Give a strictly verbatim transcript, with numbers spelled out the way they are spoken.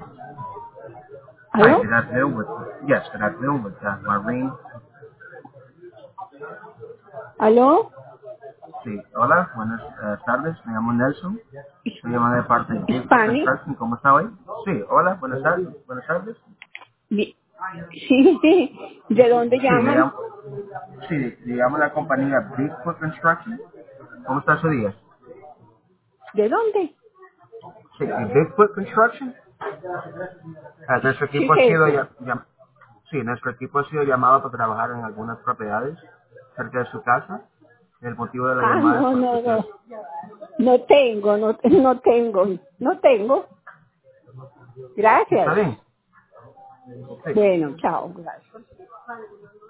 Hi, ¿Aló? good afternoon. With, yes, good afternoon with uh, Maureen. ¿Aló? Sí, hola, buenas eh, tardes. Me llamo Nelson. Estoy llamando de parte de Bigfoot ¿Spanish? Construction. ¿Cómo está hoy? Sí, hola, buenas tardes. Buenas tardes. Di- Sí, sí. ¿De dónde Sí, le llaman? llamo, sí, le llamo a la compañía Bigfoot Construction. ¿Cómo está su día? ¿De dónde? Sí, ¿y Bigfoot Construction. Eh, nuestro ¿Qué equipo ha es sido eso? ya, ya- sí, nuestro equipo ha sido llamado para trabajar en algunas propiedades cerca de su casa. El motivo de la Ah, llamada es no, porque no, usted... no. No tengo, no, no tengo, no tengo. ¿Está Gracias. bien? Sí. Bueno, chao, gracias.